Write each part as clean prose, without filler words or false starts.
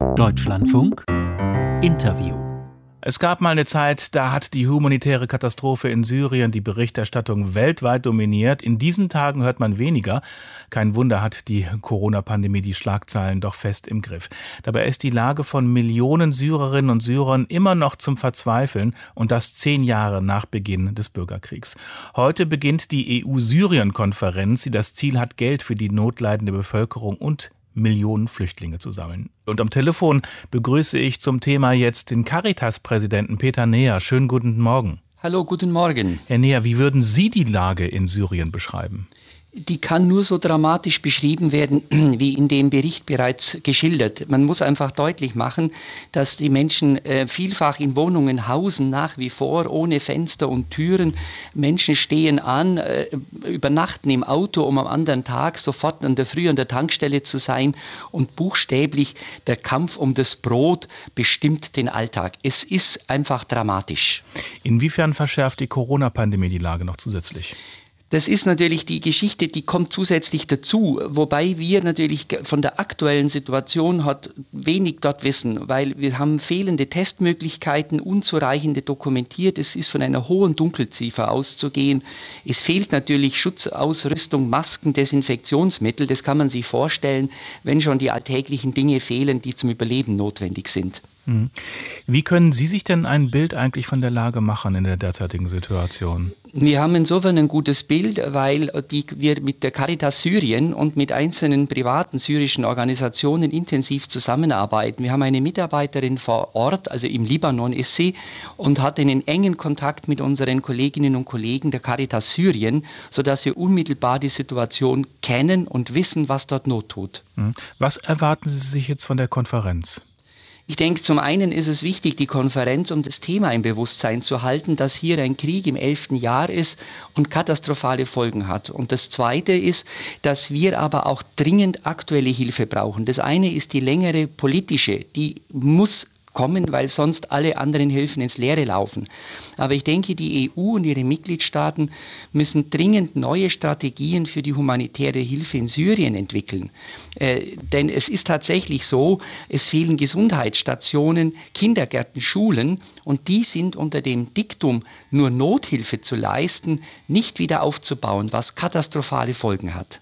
Deutschlandfunk Interview. Es gab mal eine Zeit, da hat die humanitäre Katastrophe in Syrien die Berichterstattung weltweit dominiert. In diesen Tagen hört man weniger. Kein Wunder, hat die Corona-Pandemie die Schlagzeilen doch fest im Griff. Dabei ist die Lage von Millionen Syrerinnen und Syrern immer noch zum Verzweifeln, und das 10 Jahre nach Beginn des Bürgerkriegs. Heute beginnt die EU-Syrien-Konferenz, die das Ziel hat, Geld für die notleidende Bevölkerung und Millionen Flüchtlinge zu sammeln. Und am Telefon begrüße ich zum Thema jetzt den Caritas-Präsidenten Peter Neher. Schönen guten Morgen. Hallo, guten Morgen. Herr Neher, wie würden Sie die Lage in Syrien beschreiben? Die kann nur so dramatisch beschrieben werden, wie in dem Bericht bereits geschildert. Man muss einfach deutlich machen, dass die Menschen vielfach in Wohnungen hausen, nach wie vor, ohne Fenster und Türen. Menschen stehen an, übernachten im Auto, um am anderen Tag sofort in der Früh an der Tankstelle zu sein. Und buchstäblich der Kampf um das Brot bestimmt den Alltag. Es ist einfach dramatisch. Inwiefern verschärft die Corona-Pandemie die Lage noch zusätzlich? Das ist natürlich die Geschichte, die kommt zusätzlich dazu, wobei wir natürlich von der aktuellen Situation wenig dort wissen, weil wir haben fehlende Testmöglichkeiten, unzureichende dokumentiert, es ist von einer hohen Dunkelziffer auszugehen. Es fehlt natürlich Schutzausrüstung, Masken, Desinfektionsmittel, das kann man sich vorstellen, wenn schon die alltäglichen Dinge fehlen, die zum Überleben notwendig sind. Wie können Sie sich denn ein Bild eigentlich von der Lage machen in der derzeitigen Situation? Wir haben insofern ein gutes Bild, weil wir mit der Caritas Syrien und mit einzelnen privaten syrischen Organisationen intensiv zusammenarbeiten. Wir haben eine Mitarbeiterin vor Ort, also im Libanon ist sie, und hat einen engen Kontakt mit unseren Kolleginnen und Kollegen der Caritas Syrien, sodass wir unmittelbar die Situation kennen und wissen, was dort Not tut. Was erwarten Sie sich jetzt von der Konferenz? Ich denke, zum einen ist es wichtig, die Konferenz um das Thema im Bewusstsein zu halten, dass hier ein Krieg im 11. Jahr ist und katastrophale Folgen hat. Und das Zweite ist, dass wir aber auch dringend aktuelle Hilfe brauchen. Das eine ist die längere politische, die muss kommen, weil sonst alle anderen Hilfen ins Leere laufen. Aber ich denke, die EU und ihre Mitgliedstaaten müssen dringend neue Strategien für die humanitäre Hilfe in Syrien entwickeln. Denn es ist tatsächlich so, es fehlen Gesundheitsstationen, Kindergärten, Schulen, und die sind unter dem Diktum, nur Nothilfe zu leisten, nicht wieder aufzubauen, was katastrophale Folgen hat.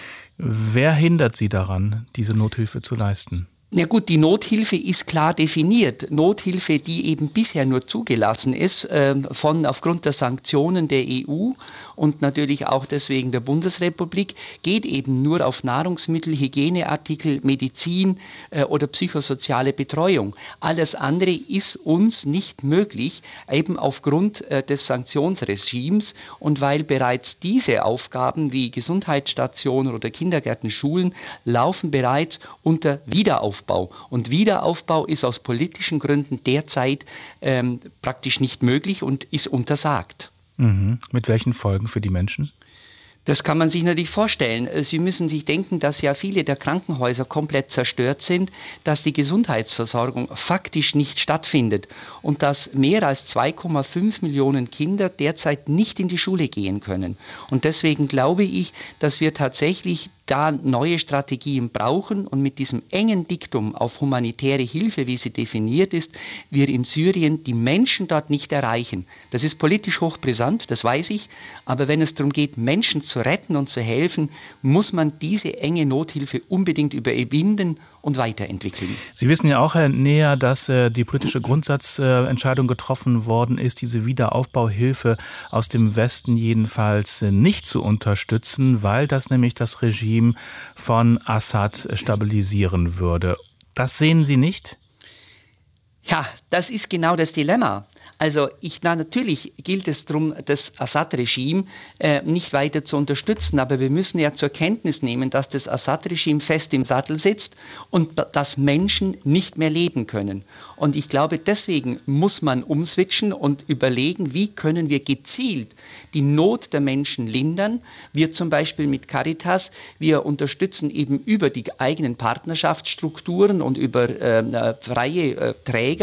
Wer hindert Sie daran, diese Nothilfe zu leisten? Na gut, die Nothilfe ist klar definiert. Nothilfe, die eben bisher nur zugelassen ist, aufgrund der Sanktionen der EU und natürlich auch deswegen der Bundesrepublik, geht eben nur auf Nahrungsmittel, Hygieneartikel, Medizin oder psychosoziale Betreuung. Alles andere ist uns nicht möglich, eben aufgrund des Sanktionsregimes, und weil bereits diese Aufgaben wie Gesundheitsstationen oder Kindergärten, Schulen laufen bereits unter Wiederaufbau. Und Wiederaufbau ist aus politischen Gründen derzeit praktisch nicht möglich und ist untersagt. Mit welchen Folgen für die Menschen? Das kann man sich natürlich vorstellen. Sie müssen sich denken, dass ja viele der Krankenhäuser komplett zerstört sind, dass die Gesundheitsversorgung faktisch nicht stattfindet und dass mehr als 2,5 Millionen Kinder derzeit nicht in die Schule gehen können. Und deswegen glaube ich, dass wir tatsächlich da neue Strategien brauchen, und mit diesem engen Diktum auf humanitäre Hilfe, wie sie definiert ist, wir in Syrien die Menschen dort nicht erreichen. Das ist politisch hochbrisant, das weiß ich, aber wenn es darum geht, Menschen zu retten und zu helfen, muss man diese enge Nothilfe unbedingt überwinden und weiterentwickeln. Sie wissen ja auch, Herr Neher, dass die politische Grundsatzentscheidung getroffen worden ist, diese Wiederaufbauhilfe aus dem Westen jedenfalls nicht zu unterstützen, weil das nämlich das Regime von Assad stabilisieren würde. Das sehen Sie nicht? Ja, das ist genau das Dilemma. Also natürlich gilt es darum, das Assad-Regime nicht weiter zu unterstützen, aber wir müssen ja zur Kenntnis nehmen, dass das Assad-Regime fest im Sattel sitzt und dass Menschen nicht mehr leben können. Und ich glaube, deswegen muss man umswitchen und überlegen, wie können wir gezielt die Not der Menschen lindern. Wir zum Beispiel mit Caritas, wir unterstützen eben über die eigenen Partnerschaftsstrukturen und über freie Träger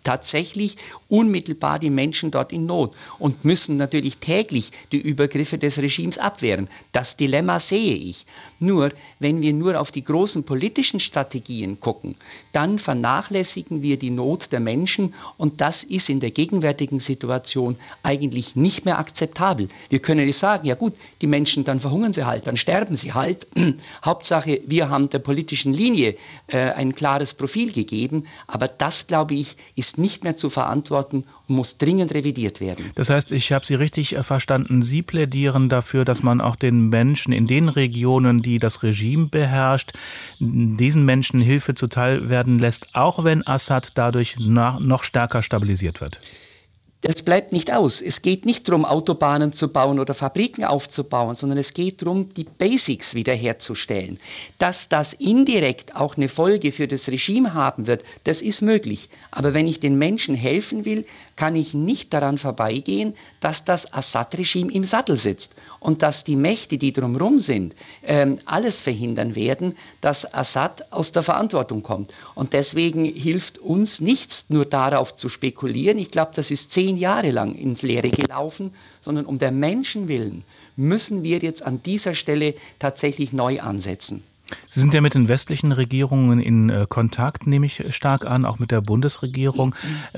tatsächlich unmittelbar die Menschen dort in Not und müssen natürlich täglich die Übergriffe des Regimes abwehren. Das Dilemma sehe ich. Nur, wenn wir nur auf die großen politischen Strategien gucken, dann vernachlässigen wir die Not der Menschen und das ist in der gegenwärtigen Situation eigentlich nicht mehr akzeptabel. Wir können nicht sagen, ja gut, die Menschen, dann verhungern sie halt, dann sterben sie halt. Hauptsache, wir haben der politischen Linie ein klares Profil gegeben, aber das, glaube ich, ist nicht mehr zu verantworten und muss dringend revidiert werden. Das heißt, ich habe Sie richtig verstanden, Sie plädieren dafür, dass man auch den Menschen in den Regionen, die das Regime beherrscht, diesen Menschen Hilfe zuteil werden lässt, auch wenn Assad dadurch noch stärker stabilisiert wird. Das bleibt nicht aus. Es geht nicht darum, Autobahnen zu bauen oder Fabriken aufzubauen, sondern es geht darum, die Basics wiederherzustellen. Dass das indirekt auch eine Folge für das Regime haben wird, das ist möglich. Aber wenn ich den Menschen helfen will, kann ich nicht daran vorbeigehen, dass das Assad-Regime im Sattel sitzt und dass die Mächte, die drumherum sind, alles verhindern werden, dass Assad aus der Verantwortung kommt. Und deswegen hilft uns nichts, nur darauf zu spekulieren. Ich glaube, das ist 10 Jahre lang ins Leere gelaufen, sondern um der Menschen willen müssen wir jetzt an dieser Stelle tatsächlich neu ansetzen. Sie sind ja mit den westlichen Regierungen in Kontakt, nehme ich stark an, auch mit der Bundesregierung.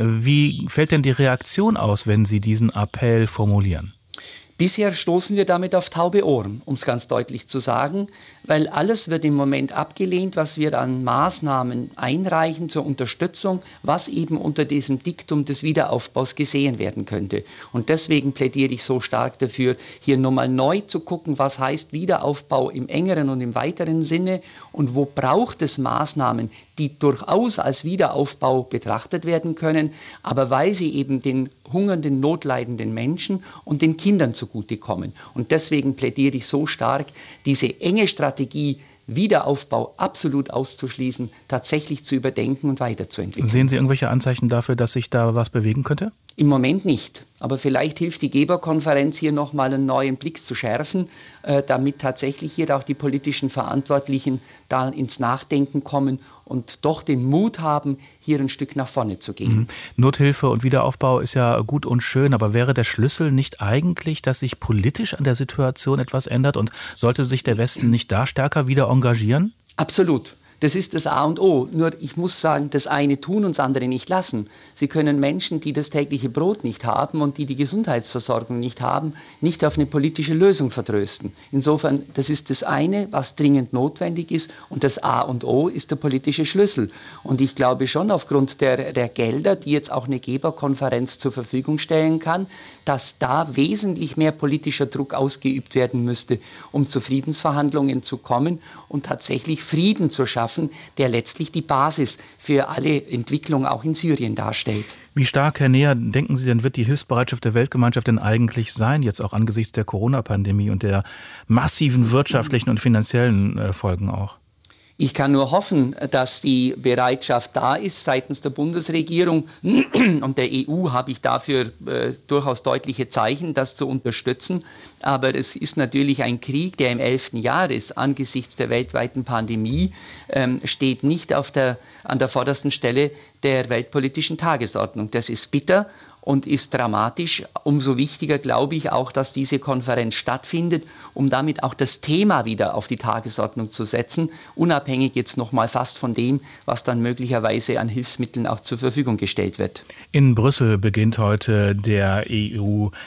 Wie fällt denn die Reaktion aus, wenn Sie diesen Appell formulieren? Bisher stoßen wir damit auf taube Ohren, um es ganz deutlich zu sagen, weil alles wird im Moment abgelehnt, was wir an Maßnahmen einreichen zur Unterstützung, was eben unter diesem Diktum des Wiederaufbaus gesehen werden könnte. Und deswegen plädiere ich so stark dafür, hier nochmal neu zu gucken, was heißt Wiederaufbau im engeren und im weiteren Sinne und wo braucht es Maßnahmen, die durchaus als Wiederaufbau betrachtet werden können, aber weil sie eben den hungernden, notleidenden Menschen und den Kindern zugutekommen. Und deswegen plädiere ich so stark, diese enge Strategie, Wiederaufbau absolut auszuschließen, tatsächlich zu überdenken und weiterzuentwickeln. Sehen Sie irgendwelche Anzeichen dafür, dass sich da was bewegen könnte? Im Moment nicht. Aber vielleicht hilft die Geberkonferenz hier nochmal einen neuen Blick zu schärfen, damit tatsächlich hier auch die politischen Verantwortlichen da ins Nachdenken kommen und doch den Mut haben, hier ein Stück nach vorne zu gehen. Nothilfe und Wiederaufbau ist ja gut und schön, aber wäre der Schlüssel nicht eigentlich, dass sich politisch an der Situation etwas ändert und sollte sich der Westen nicht da stärker wieder engagieren? Absolut. Das ist das A und O. Nur ich muss sagen, das eine tun und das andere nicht lassen. Sie können Menschen, die das tägliche Brot nicht haben und die die Gesundheitsversorgung nicht haben, nicht auf eine politische Lösung vertrösten. Insofern, das ist das eine, was dringend notwendig ist und das A und O ist der politische Schlüssel. Und ich glaube schon aufgrund der Gelder, die jetzt auch eine Geberkonferenz zur Verfügung stellen kann, dass da wesentlich mehr politischer Druck ausgeübt werden müsste, um zu Friedensverhandlungen zu kommen und tatsächlich Frieden zu schaffen, der letztlich die Basis für alle Entwicklungen auch in Syrien darstellt. Wie stark, Herr Neher, denken Sie denn, wird die Hilfsbereitschaft der Weltgemeinschaft denn eigentlich sein, jetzt auch angesichts der Corona-Pandemie und der massiven wirtschaftlichen und finanziellen Folgen auch? Ich kann nur hoffen, dass die Bereitschaft da ist seitens der Bundesregierung und der EU habe ich dafür durchaus deutliche Zeichen, das zu unterstützen. Aber es ist natürlich ein Krieg, der im 11. Jahr ist, angesichts der weltweiten Pandemie, steht nicht an der vordersten Stelle der weltpolitischen Tagesordnung. Das ist bitter und ist dramatisch. Umso wichtiger glaube ich auch, dass diese Konferenz stattfindet, um damit auch das Thema wieder auf die Tagesordnung zu setzen, unabhängig jetzt nochmal fast von dem, was dann möglicherweise an Hilfsmitteln auch zur Verfügung gestellt wird. In Brüssel beginnt heute der die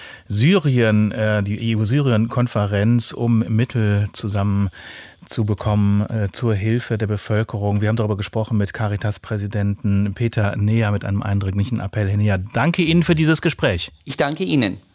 EU-Syrien-Konferenz, um Mittel zusammen zu bekommen zur Hilfe der Bevölkerung. Wir haben darüber gesprochen mit Caritas-Präsidenten Peter Neher mit einem eindringlichen Appell. Herr Neher, danke Ihnen für dieses Gespräch. Ich danke Ihnen.